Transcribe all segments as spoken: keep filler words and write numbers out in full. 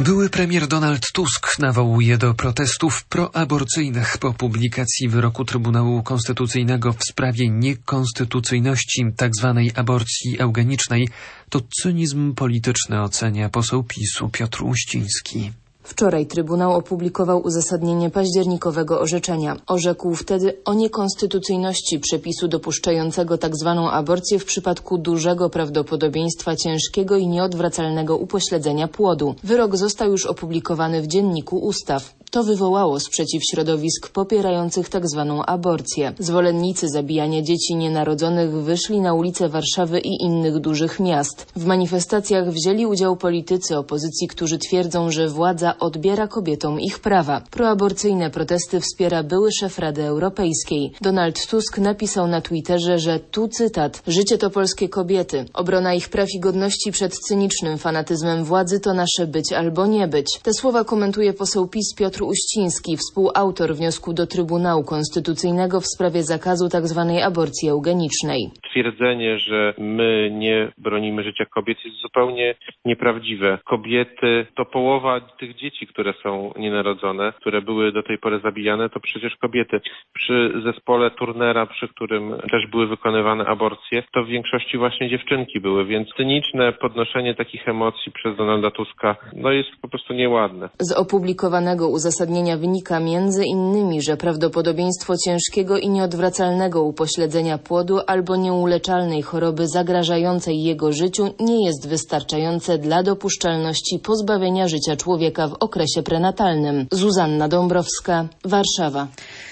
Były premier Donald Tusk nawołuje do protestów proaborcyjnych po publikacji wyroku Trybunału Konstytucyjnego w sprawie niekonstytucyjności tzw. aborcji eugenicznej. To cynizm polityczny, ocenia poseł PiSu Piotr Uściński. Wczoraj Trybunał opublikował uzasadnienie październikowego orzeczenia. Orzekł wtedy o niekonstytucyjności przepisu dopuszczającego tzw. aborcję w przypadku dużego prawdopodobieństwa ciężkiego i nieodwracalnego upośledzenia płodu. Wyrok został już opublikowany w Dzienniku Ustaw. To wywołało sprzeciw środowisk popierających tzw. aborcję. Zwolennicy zabijania dzieci nienarodzonych wyszli na ulice Warszawy i innych dużych miast. W manifestacjach wzięli udział politycy opozycji, którzy twierdzą, że władza odbiera kobietom ich prawa. Proaborcyjne protesty wspiera były szef Rady Europejskiej. Donald Tusk napisał na Twitterze, że tu cytat: życie to polskie kobiety. Obrona ich praw i godności przed cynicznym fanatyzmem władzy to nasze być albo nie być. Te słowa komentuje poseł PiS Piotr Uściński, współautor wniosku do Trybunału Konstytucyjnego w sprawie zakazu tzw. aborcji eugenicznej. Twierdzenie, że my nie bronimy życia kobiet, jest zupełnie nieprawdziwe. Kobiety to połowa tych dzieci, które są nienarodzone, które były do tej pory zabijane, to przecież kobiety. Przy zespole Turnera, przy którym też były wykonywane aborcje, to w większości właśnie dziewczynki były, więc cyniczne podnoszenie takich emocji przez Donalda Tuska no jest po prostu nieładne. Z opublikowanego uzasadnienia wynika między innymi, że prawdopodobieństwo ciężkiego i nieodwracalnego upośledzenia płodu albo nieuleczalnej choroby zagrażającej jego życiu nie jest wystarczające dla dopuszczalności pozbawienia życia człowieka w okresie prenatalnym. Zuzanna Dąbrowska, Warszawa.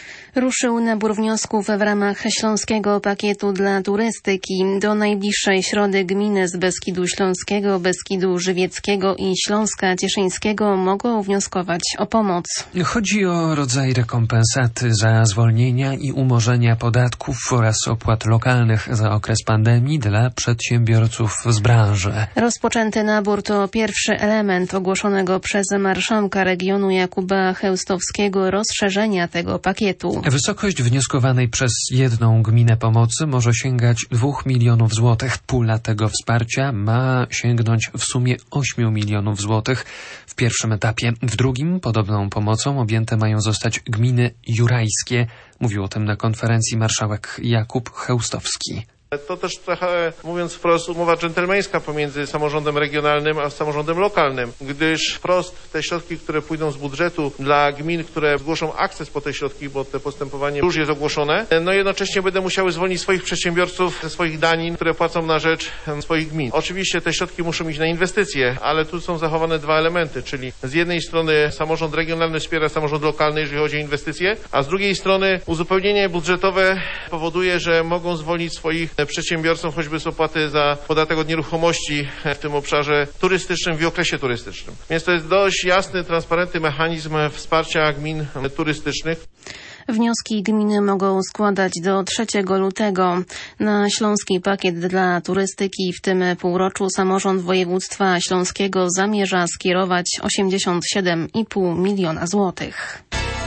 Ruszył nabór wniosków w ramach Śląskiego Pakietu dla Turystyki. Do najbliższej środy gminy z Beskidu Śląskiego, Beskidu Żywieckiego i Śląska Cieszyńskiego mogą wnioskować o pomoc. Chodzi o rodzaj rekompensaty za zwolnienia i umorzenia podatków oraz opłat lokalnych za okres pandemii dla przedsiębiorców z branży. Rozpoczęty nabór to pierwszy element ogłoszonego przez marszałka regionu Jakuba Chełstowskiego rozszerzenia tego pakietu. Wysokość wnioskowanej przez jedną gminę pomocy może sięgać dwóch milionów złotych. Pula tego wsparcia ma sięgnąć w sumie ośmiu milionów złotych w pierwszym etapie. W drugim podobną pomocą objęte mają zostać gminy jurajskie. Mówił o tym na konferencji marszałek Jakub Chełstowski. To też trochę, mówiąc wprost, umowa dżentelmeńska pomiędzy samorządem regionalnym a samorządem lokalnym, gdyż wprost te środki, które pójdą z budżetu dla gmin, które zgłoszą akces po te środki, bo te postępowanie już jest ogłoszone, no jednocześnie będą musiały zwolnić swoich przedsiębiorców ze swoich danin, które płacą na rzecz swoich gmin. Oczywiście te środki muszą iść na inwestycje, ale tu są zachowane dwa elementy, czyli z jednej strony samorząd regionalny wspiera samorząd lokalny, jeżeli chodzi o inwestycje, a z drugiej strony uzupełnienie budżetowe powoduje, że mogą zwolnić swoich przedsiębiorcom choćby z opłaty za podatek od nieruchomości w tym obszarze turystycznym w okresie turystycznym. Więc to jest dość jasny, transparentny mechanizm wsparcia gmin turystycznych. Wnioski gminy mogą składać do trzeciego lutego. Na Śląski Pakiet dla Turystyki w tym półroczu samorząd województwa śląskiego zamierza skierować osiemdziesiąt siedem i pół miliona złotych.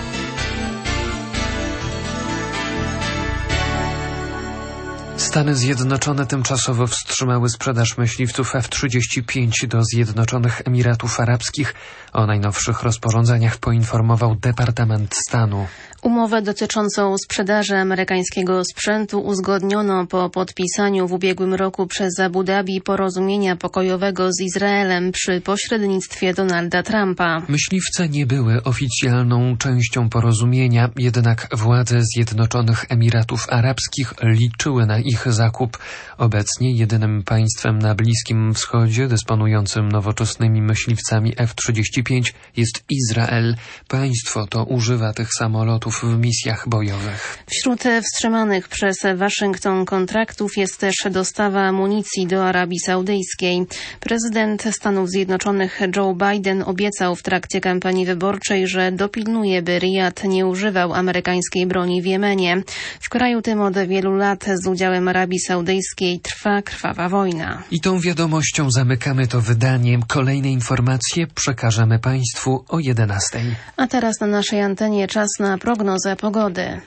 Stany Zjednoczone tymczasowo wstrzymały sprzedaż myśliwców F trzydzieści pięć do Zjednoczonych Emiratów Arabskich. O najnowszych rozporządzeniach poinformował Departament Stanu. Umowę dotyczącą sprzedaży amerykańskiego sprzętu uzgodniono po podpisaniu w ubiegłym roku przez Abu Dhabi porozumienia pokojowego z Izraelem przy pośrednictwie Donalda Trumpa. Myśliwce nie były oficjalną częścią porozumienia, jednak władze Zjednoczonych Emiratów Arabskich liczyły na ich zakup. Obecnie jedynym państwem na Bliskim Wschodzie dysponującym nowoczesnymi myśliwcami F trzydzieści pięć jest Izrael. Państwo to używa tych samolotów w misjach bojowych. Wśród wstrzymanych przez Waszyngton kontraktów jest też dostawa amunicji do Arabii Saudyjskiej. Prezydent Stanów Zjednoczonych Joe Biden obiecał w trakcie kampanii wyborczej, że dopilnuje, by Rijad nie używał amerykańskiej broni w Jemenie. W kraju tym od wielu lat z udziałem Arabii Saudyjskiej trwa krwawa wojna. I tą wiadomością zamykamy to wydanie. Kolejne informacje przekażemy Państwu o jedenastej. A teraz na naszej antenie czas na prognozę pogody.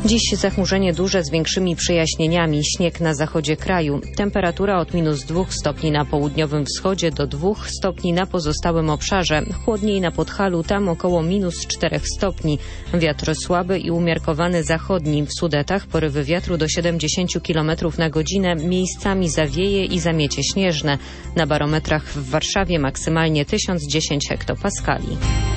Dziś zachmurzenie duże z większymi przejaśnieniami. Śnieg na zachodzie kraju. Temperatura od minus dwóch stopni na południowym wschodzie do dwóch stopni na pozostałym obszarze. Chłodniej na Podhalu, tam około minus czterech stopni. Wiatr słaby i umiarkowany zachodni. W Sudetach porywy wiatru do siedemdziesięciu kilometrów na godzinę. Miejscami zawieje i zamiecie śnieżne. Na barometrach w Warszawie maksymalnie tysiąc dziesięć hektopaskali.